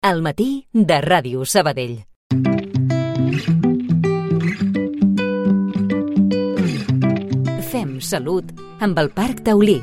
Al matí de Ràdio Sabadell. Fem salut amb el Parc Taulí.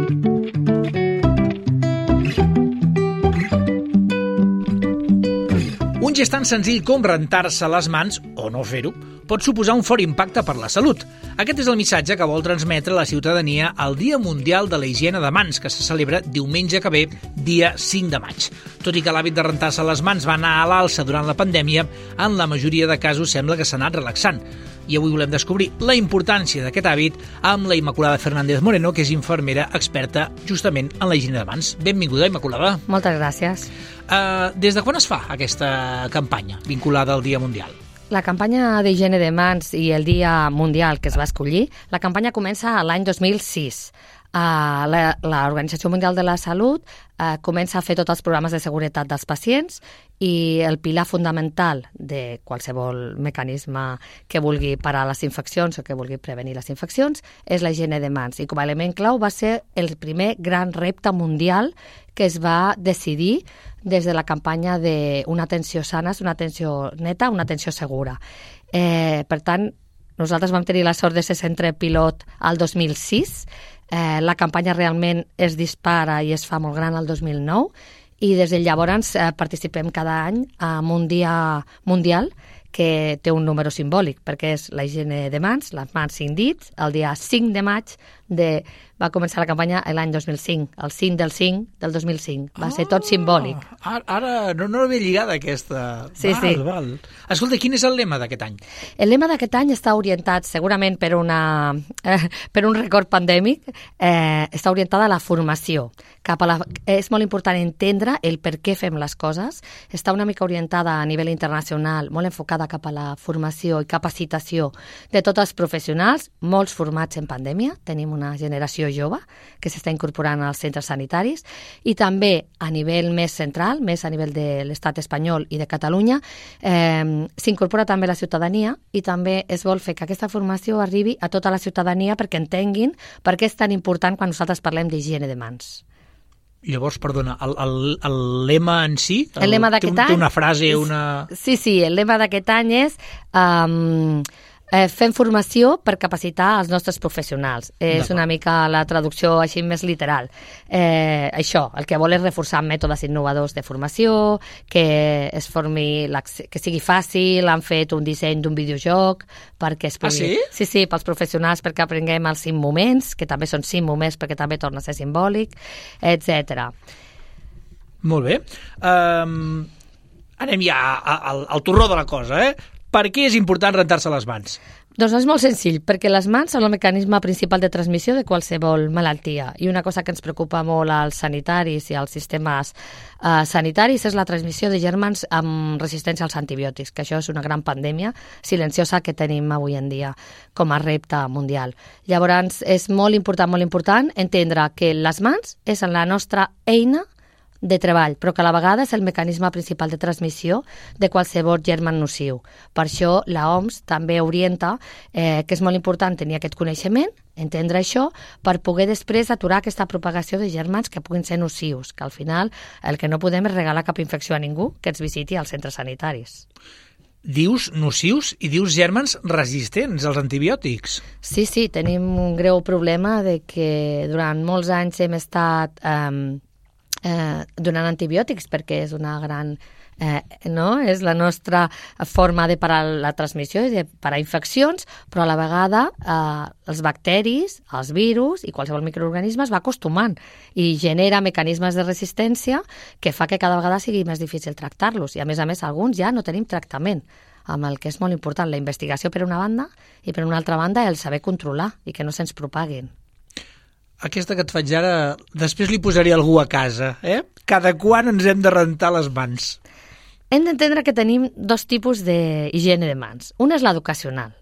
Un gest tan senzill com rentar-se les mans, o no fer-ho, pot suposar un fort impacte per la salut. Aquest és el missatge que vol transmetre la ciutadania al Dia Mundial de la Higiene de Mans, que se celebra diumenge que ve, dia 5 de maig. Tot i que l'hàbit de rentar-se les mans va anar a l'alça durant la pandèmia, en la majoria de casos sembla que s'ha anat relaxant. I avui volem descobrir la importància d'aquest hàbit amb la Immaculada Fernández Moreno, que és infermera experta justament en la higiene de mans. Benvinguda, Immaculada. Moltes gràcies. Des de quan es fa aquesta campanya vinculada al Dia Mundial? La campanya d'higiene de mans i el Dia Mundial que es va escollir, la campanya comença l'any 2006. L'Organització Mundial de la Salut comença a fer tots els programes de seguretat dels pacients i el pilar fundamental de qualsevol mecanisme que vulgui parar les infeccions o que vulgui prevenir les infeccions és la higiene de mans. I com a element clau va ser el primer gran repte mundial que es va decidir des de la campanya d'una atenció sana, una atenció neta, una atenció segura. Per tant, nosaltres vam tenir la sort de ser centre pilot al 2006. La campanya realment es dispara i es fa molt gran al 2009 i des de llavors participem cada any en un dia mundial que té un número simbòlic perquè és la higiene de mans, les mans 5 dits, el dia 5 de maig va començar la campanya l'any 2005, el 5 del 5 del 2005. Va ser tot simbòlic. Ara no l'havia lligada aquesta. Sí. Val. Escolta, quin és el lema d'aquest any? El lema d'aquest any està orientat segurament per un record pandèmic, està orientada a la formació. És molt important entendre el per què fem les coses. Està una mica orientada a nivell internacional, molt enfocada cap a la formació i capacitació de tots els professionals, molts formats en pandèmia. Tenim una generació jove que s'està incorporant als centres sanitaris i també a nivell més central, més a nivell de l'estat espanyol i de Catalunya, s'incorpora també la ciutadania i també es vol fer que aquesta formació arribi a tota la ciutadania perquè entenguin per què és tan important quan nosaltres parlem d'higiene de mans. Llavors, perdona, el lema en si? El lema d'aquest any? Té una frase, Sí, el lema d'aquest any és fem formació per capacitar els nostres professionals. És una mica la traducció així més literal. Això, el que vol és reforçar mètodes innovadors de formació, que es formi, que sigui fàcil, han fet un disseny d'un videojoc perquè es pugui... Sí, pels professionals perquè aprenguem els 5 moments, que també són 5 moments perquè també torna a ser simbòlic, etc. Molt bé. Anem ja al torró de la cosa, Per què és important rentar-se les mans? Doncs és molt senzill, perquè les mans són el mecanisme principal de transmissió de qualsevol malaltia. I una cosa que ens preocupa molt als sanitaris i als sistemes sanitaris és la transmissió de gèrmens amb resistència als antibiòtics, que això és una gran pandèmia silenciosa que tenim avui en dia com a repte mundial. Llavors, és molt important entendre que les mans és la nostra eina de treball, però que a la vegada és el mecanisme principal de transmissió de qualsevol germen nociu. Per això la OMS també orienta que és molt important tenir aquest coneixement, entendre això, per poder després aturar aquesta propagació de gèrmens que puguin ser nocius, que al final el que no podem és regalar cap infecció a ningú que ens visiti als centres sanitaris. Dius nocius i dius gèrmens resistents als antibiòtics. Sí, tenim un greu problema de que durant molts anys hem estat donant antibiòtics perquè és una gran és la nostra forma de parar la transmissió i de parar infeccions, però a la vegada els bacteris, els virus i qualsevol microorganisme es va acostumant i genera mecanismes de resistència que fa que cada vegada sigui més difícil tractar-los i a més alguns ja no tenim tractament, amb el que és molt important la investigació per una banda i per una altra banda el saber controlar i que no se'ns propaguin. Aquesta que et faig ara, després li posaré algú a casa, Cada quan ens hem de rentar les mans? Hem d'entendre que tenim 2 tipus d'higiene de mans. Una és l'educacional.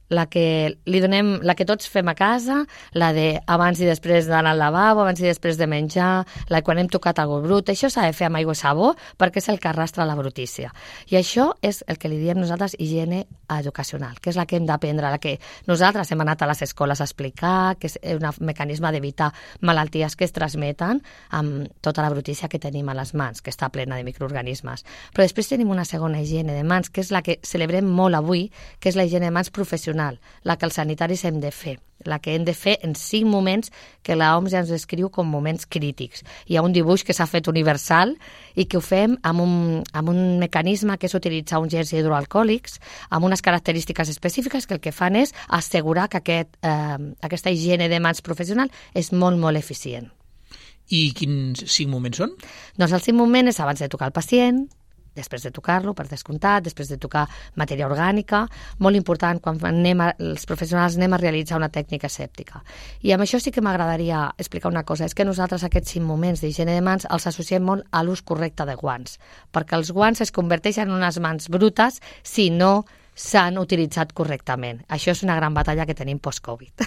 la que tots fem a casa, la de abans i després d'anar al lavabo, abans i després de menjar, la de quan hem tocat algo brut, això s'ha de fer amb aigua i sabó perquè és el que arrastra la brutícia. I això és el que li diem nosaltres higiene educacional, que és la que hem d'aprendre, la que nosaltres hem anat a les escoles a explicar, que és un mecanisme d'evitar malalties que es transmeten amb tota la brutícia que tenim a les mans, que està plena de microorganismes. Però després tenim una segona higiene de mans, que és la que celebrem molt avui, que és la higiene de mans professional, la que els sanitaris hem de fer, la que hem de fer en 5 moments que l'OMS ja ens descriu com moments crítics. Hi ha un dibuix que s'ha fet universal i que ho fem amb un mecanisme que és utilitzar uns gels hidroalcohòlics amb unes característiques específiques que el que fan és assegurar que aquesta higiene de mans professional és molt, molt eficient. I quins 5 moments són? Doncs el 5 moment és abans de tocar el pacient, després de tocar-lo, per descomptat, després de tocar matèria orgànica, molt important quan els professionals anem a realitzar una tècnica asèptica. I amb això sí que m'agradaria explicar una cosa, és que nosaltres aquests 5 moments d'higiene de mans els associem molt a l'ús correcte de guants, perquè els guants es converteixen en unes mans brutes si no s'han utilitzat correctament. Això és una gran batalla que tenim post-Covid.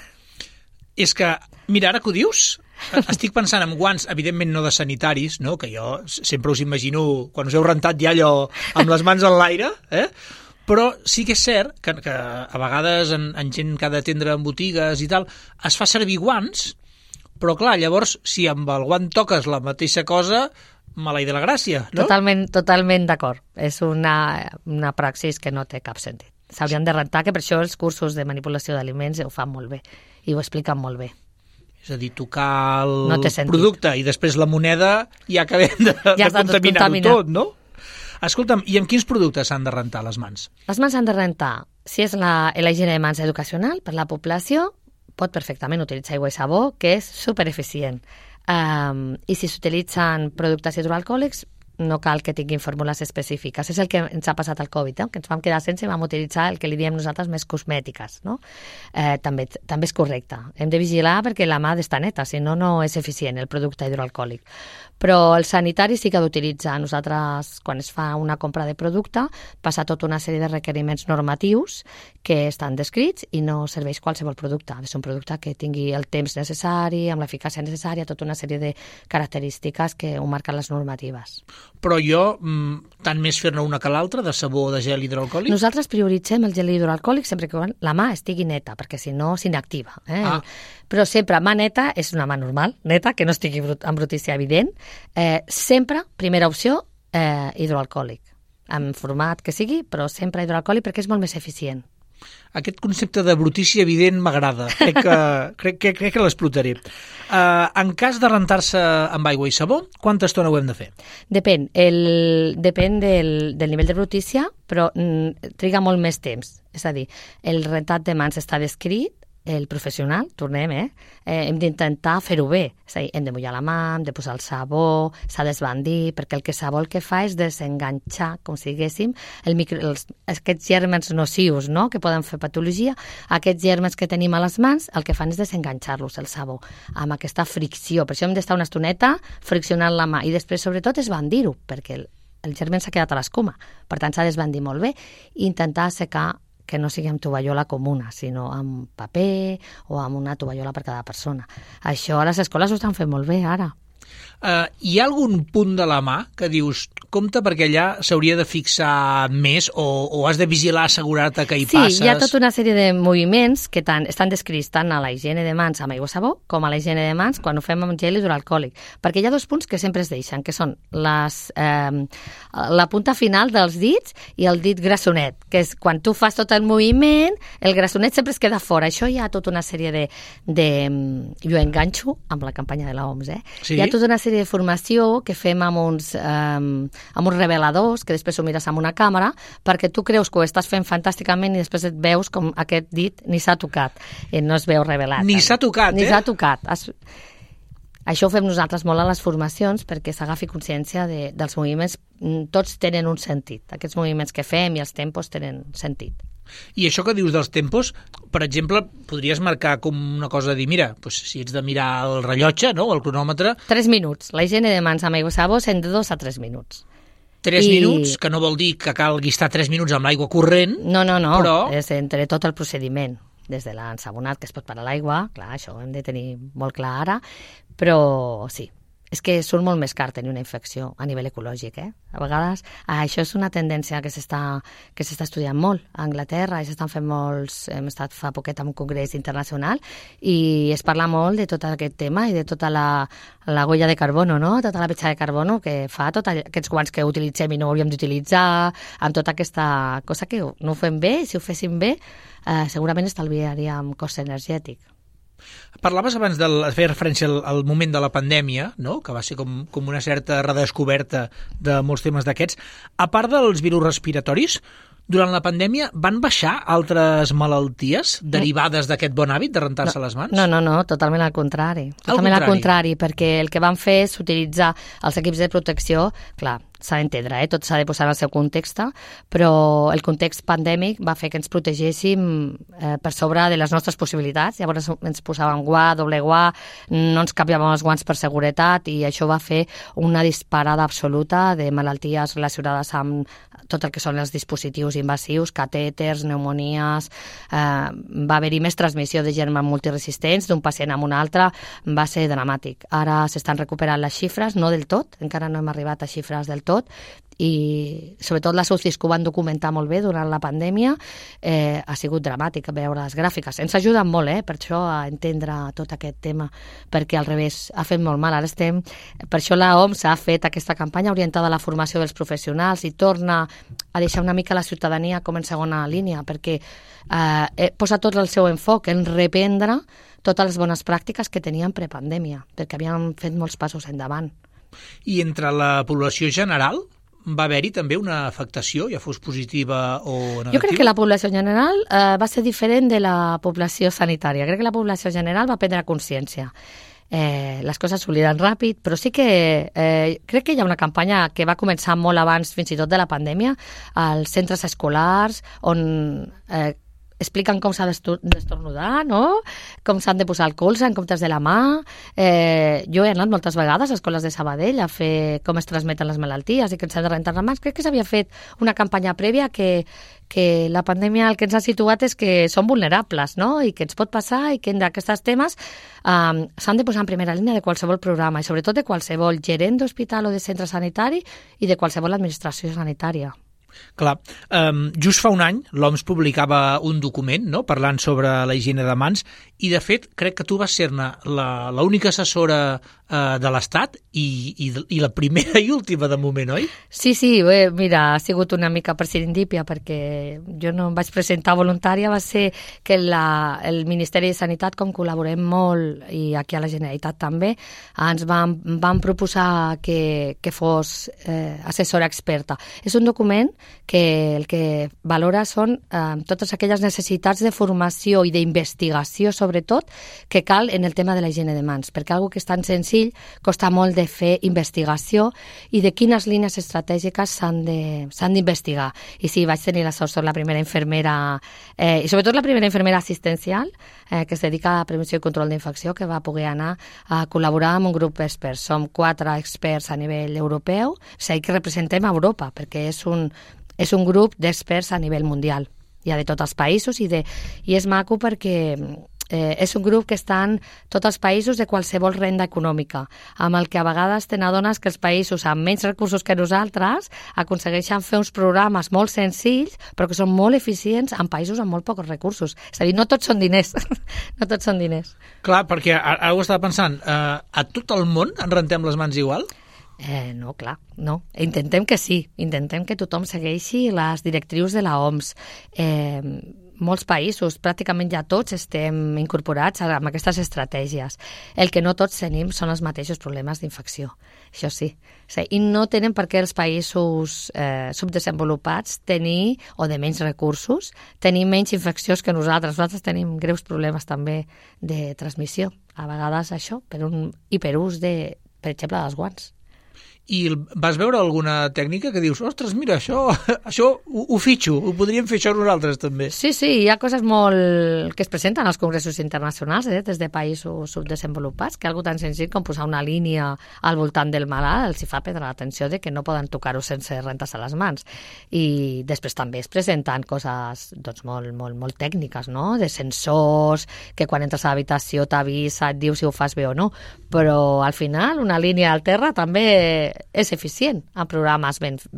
És que, mira, ara que ho dius, estic pensant en guants, evidentment no de sanitaris, no? Que jo sempre us imagino, quan us heu rentat ja allò amb les mans en l'aire, però sí que és cert que a vegades en gent que ha d'atendre en botigues i tal, es fa servir guants, però clar, llavors, si amb el guant toques la mateixa cosa, mala i de la gràcia, no? Totalment d'acord. És una praxis que no té cap sentit. S'haurien de rentar, que per això els cursos de manipulació d'aliments ho fan molt bé i ho expliquen molt bé. És a dir, tocar el producte i després la moneda i ja acabem de contaminar-ho tot, no? Escolta'm, i amb quins productes s'han de rentar les mans? Les mans s'han de rentar, si és la higiene de mans educacional per la població, pot perfectament utilitzar aigua i sabó, que és supereficient. I si s'utilitzen productes hidroalcohòlics, no cal que tinguin fórmules específiques. És el que ens ha passat al Covid, que ens vam quedar sense i vam utilitzar el que li diem nosaltres més cosmètiques. No? També és correcte. Hem de vigilar perquè la mà ha d'estar neta, si no, no és eficient el producte hidroalcohòlic. Però el sanitari sí que ha d'utilitzar. Nosaltres, quan es fa una compra de producte, passa tota una sèrie de requeriments normatius que estan descrits i no serveix qualsevol producte. Ha de ser un producte que tingui el temps necessari, amb l'eficàcia necessària, tota una sèrie de característiques que ho marquen les normatives. Però jo, tant més fer-ne una que l'altra, de sabó o de gel hidroalcohòlic? Nosaltres prioritzem el gel hidroalcohòlic sempre que la mà estigui neta, perquè si no s'inactiva. Però sempre mà neta és una mà normal, neta, que no estigui amb brutícia evident. Sempre, primera opció, hidroalcohòlic. En format que sigui, però sempre hidroalcohòlic perquè és molt més eficient. Aquest concepte de brutícia evident m'agrada. Crec que l'explotaré. En cas de rentar-se amb aigua i sabó, quanta estona ho hem de fer? Depèn del nivell de brutícia, però triga molt més temps. És a dir, el rentat de mans està descrit, el professional, tornem, hem d'intentar fer-ho bé. És a dir, hem de mullar la mà, hem de posar el sabó, s'ha d'esbandir, perquè el sabó el que fa és desenganxar, com si diguéssim, aquests gèrmens nocius, no?, que poden fer patologia. Aquests gèrmens que tenim a les mans, el que fan és desenganxar-los, el sabó, amb aquesta fricció. Per això hem d'estar una estoneta friccionant la mà i després, sobretot, esbandir-ho, perquè el germen s'ha quedat a l'escuma. Per tant, s'ha d'esbandir molt bé i intentar assecar que no sigui amb tovallola comuna, sinó amb paper o amb una tovallola per cada persona. Això a les escoles ho estan fent molt bé ara. Hi ha algun punt de la mà que dius, compte perquè allà s'hauria de fixar més o has de vigilar, assegurar-te que hi passes? Sí, hi ha tota una sèrie de moviments que estan descrits tant a la higiene de mans amb aigua i sabó com a la higiene de mans quan ho fem amb gel hidroalcohòlic, perquè hi ha 2 punts que sempre es deixen, que són la punta final dels dits i el dit grassonet, que és quan tu fas tot el moviment, el grassonet sempre es queda fora. Això hi ha tota una sèrie jo enganxo amb la campanya de l'OMS, Sí? Hi ha tota una sèrie de formació que fem amb uns reveladors, que després ho mires amb una càmera, perquè tu creus que ho estàs fent fantàsticament i després et veus com aquest dit ni s'ha tocat, i no es veu revelat. Ni s'ha tocat, Ni s'ha tocat. Això ho fem nosaltres molt a les formacions perquè s'agafi consciència dels moviments. Tots tenen un sentit. Aquests moviments que fem i els tempos tenen sentit. I això que dius dels tempos, per exemple, podries marcar com una cosa de dir, mira, doncs, si ets de mirar el rellotge, no?, el cronòmetre... 3 minuts. La higiene de mans amb aigua i sabó són de 2 a 3 minuts. 3 minuts, que no vol dir que calgui estar 3 minuts amb l'aigua corrent. No, però... és entre tot el procediment, des de l'ensabonat que es pot parar l'aigua, clar, això ho hem de tenir molt clar ara, però sí, és que surt molt més car tenir una infecció a nivell ecològic, A vegades això és una tendència que s'està estudiant molt a Anglaterra, i s'estan fent molts... Hem estat fa poquet en un congrés internacional i es parla molt de tot aquest tema i de tota la huella de carbono, no? Tota la petja de carbono que fa tots aquests guants que utilitzem i no hauríem d'utilitzar, amb tota aquesta cosa que no ho fem bé, si ho féssim bé, segurament estalviaríem cost energètic. Parlaves abans de fer referència al moment de la pandèmia, no? Que va ser com una certa redescoberta de molts temes d'aquests. A part dels virus respiratoris, durant la pandèmia van baixar altres malalties derivades d'aquest bon hàbit de rentar-se les mans? No, totalment al contrari. Totalment al contrari, perquè el que van fer és utilitzar els equips de protecció, clar, s'ha d'entendre, tot s'ha de posar en el seu context, però el context pandèmic va fer que ens protegéssim per sobre de les nostres possibilitats. Llavors ens posàvem doble guà, no ens canviàvem els guants per seguretat, i això va fer una disparada absoluta de malalties relacionades amb tot el que són els dispositius invasius, catèters, pneumonies. Va haver-hi més transmissió de germes multiresistents d'un pacient a un altre, va ser dramàtic. Ara s'estan recuperant les xifres, no del tot, encara no hem arribat a xifres del tot, i sobretot la UCIs que ho van documentar molt bé durant la pandèmia, ha sigut dramàtic veure les gràfiques. Ens ajuden molt, per això, a entendre tot aquest tema, perquè al revés ha fet molt mal. Ara per això la OMS ha fet aquesta campanya orientada a la formació dels professionals i torna a deixar una mica la ciutadania com en segona línia, perquè posa tot el seu enfoc en reprendre totes les bones pràctiques que tenien prepandèmia, perquè havien fet molts passos endavant. I entre la població general va haver-hi també una afectació, ja fos positiva o negativa? Jo crec que la població general va ser diferent de la població sanitària. Crec que la població general va prendre consciència. Les coses s'obliden ràpid, però sí que crec que hi ha una campanya que va començar molt abans fins i tot de la pandèmia, als centres escolars, on expliquen com s'ha d'estornudar, no? Com s'han de posar el colze en comptes de la mà. Jo he anat moltes vegades a escoles de Sabadell a fer com es transmeten les malalties i que ens han de rentar les mans. Crec que s'havia fet una campanya prèvia que la pandèmia el que ens ha situat és que som vulnerables, no? I que ens pot passar i que d'aquests temes s'han de posar en primera línia de qualsevol programa i sobretot de qualsevol gerent d'hospital o de centre sanitari i de qualsevol administració sanitària. Clar, just fa un any l'OMS publicava un document, no?, parlant sobre la higiene de mans, i de fet crec que tu vas ser-ne l'única assessora de l'Estat i la primera i última de moment, oi? Sí, mira, ha sigut una mica per serendípia, perquè jo no em vaig presentar voluntària, va ser que el Ministeri de Sanitat, com col·laborem molt, i aquí a la Generalitat també, ens van proposar que fos assessora experta. És un document que el que valora són totes aquelles necessitats de formació i d'investigació, sobretot, que cal en el tema de la higiene de mans, perquè algo que és tan senzill costa molt de fer investigació i de quines línies estratègiques s'han d'investigar. I sí, vaig tenir la sort, soc la primera infermera, i sobretot la primera infermera assistencial, que es dedica a prevenció i control d'infecció, que va poder anar a col·laborar amb un grup d'experts. Som 4 experts a nivell europeu, és a dir, que representem Europa, perquè és un grup d'experts a nivell mundial. Hi ha de tots els països i és maco perquè és un grup que està en tots els països de qualsevol renda econòmica, amb el que a vegades te n'adones que els països amb menys recursos que nosaltres aconsegueixen fer uns programes molt senzills, però que són molt eficients en països amb molt pocs recursos. És a dir, no tots són diners. No tots són diners. Clar, perquè ara ho estava pensant, a tot el món ens rentem les mans igual? No, clar, no. Intentem que sí, intentem que tothom segueixi les directrius de la OMS. Molts països, pràcticament ja tots, estem incorporats amb aquestes estratègies. El que no tots tenim són els mateixos problemes d'infecció, això sí. I no tenen per què els països subdesenvolupats tenir, o de menys recursos, tenir menys infeccions que nosaltres. Nosaltres tenim greus problemes també de transmissió. A vegades això, per un hiperús de, per exemple, dels guants. I vas veure alguna tècnica que dius, ostres, mira, això ho fitxo, ho podríem fer això nosaltres també? Sí, hi ha coses molt que es presenten als congressos internacionals des de països subdesenvolupats, que algo tan senzill com posar una línia al voltant del malalt els hi fa prendre l'atenció de que no poden tocar-ho sense rentar-se les mans. I després també es presenten coses doncs, molt tècniques, no? De sensors, que quan entres a l'habitació t'avisa, et diu si ho fas bé o no, però al final una línia al terra també és eficient en programes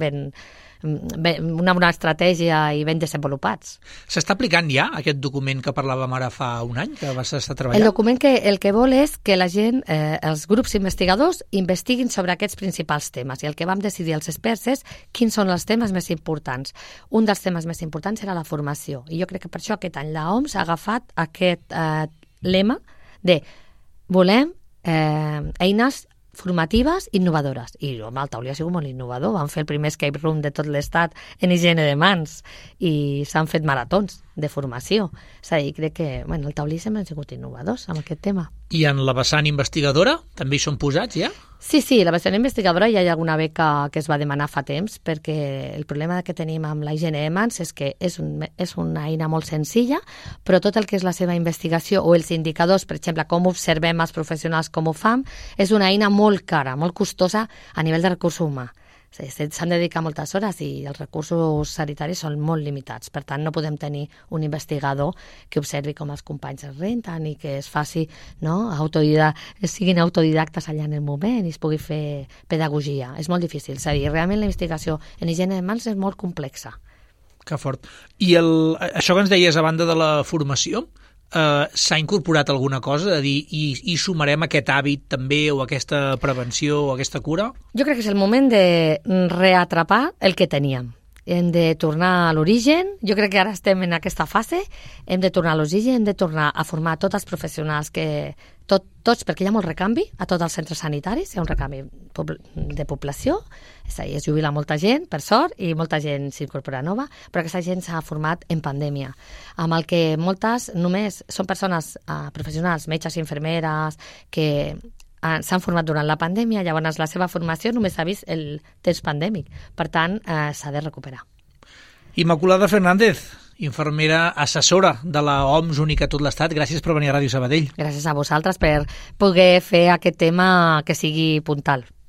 una bona estratègia i ben desenvolupats. S'està aplicant ja aquest document que parlàvem ara fa un any, que vas estar treballant? El document el que vol és que la gent, els grups investigadors, investiguin sobre aquests principals temes, i el que vam decidir els experts és quins són els temes més importants. Un dels temes més importants era la formació, i jo crec que per això aquest any l'OMS ha agafat aquest lema de volem eines formatives innovadores. I el taulí ha sigut molt innovador. Vam fer el primer escape room de tot l'estat en higiene de mans i s'han fet maratons de formació. És a dir, crec que el taulí sempre han sigut innovadors amb aquest tema. I en la vessant investigadora també hi són posats ja? Sí, la vessant investigadora ja hi ha alguna beca que es va demanar fa temps, perquè el problema que tenim amb la higiene de mans és que és una eina molt senzilla, però tot el que és la seva investigació o els indicadors, per exemple, com observem els professionals com ho fan, és una eina molt cara, molt costosa a nivell de recurs humà. S'han de dedicar moltes hores i els recursos sanitaris són molt limitats. Per tant, no podem tenir un investigador que observi com els companys es renten i que es faci, siguin autodidactes allà en el moment i es pugui fer pedagogia. És molt difícil. És a dir, realment la investigació en higiene de mans és molt complexa. Que fort. I això que ens deies a banda de la formació, s'ha incorporat alguna cosa? A dir, i sumarem aquest hàbit també, o aquesta prevenció, o aquesta cura? Jo crec que és el moment de reatrapar el que teníem. Hem de tornar a l'origen. Jo crec que ara estem en aquesta fase. Hem de tornar a l'origen, hem de tornar a formar tots els professionals tots, perquè hi ha molt recanvi a tots els centres sanitaris, hi ha un recanvi de població, és a dir, es jubila molta gent, per sort, i molta gent s'incorpora nova, però aquesta gent s'ha format en pandèmia, amb el que moltes només són persones professionals, metges i infermeres, que s'han format durant la pandèmia, llavors la seva formació només ha vist el temps pandèmic, per tant, s'ha de recuperar. Immaculada Fernández, infermera assessora de la OMS única a tot l'Estat, gràcies per venir a Ràdio Sabadell. Gràcies a vosaltres per poder fer aquest tema que sigui puntal.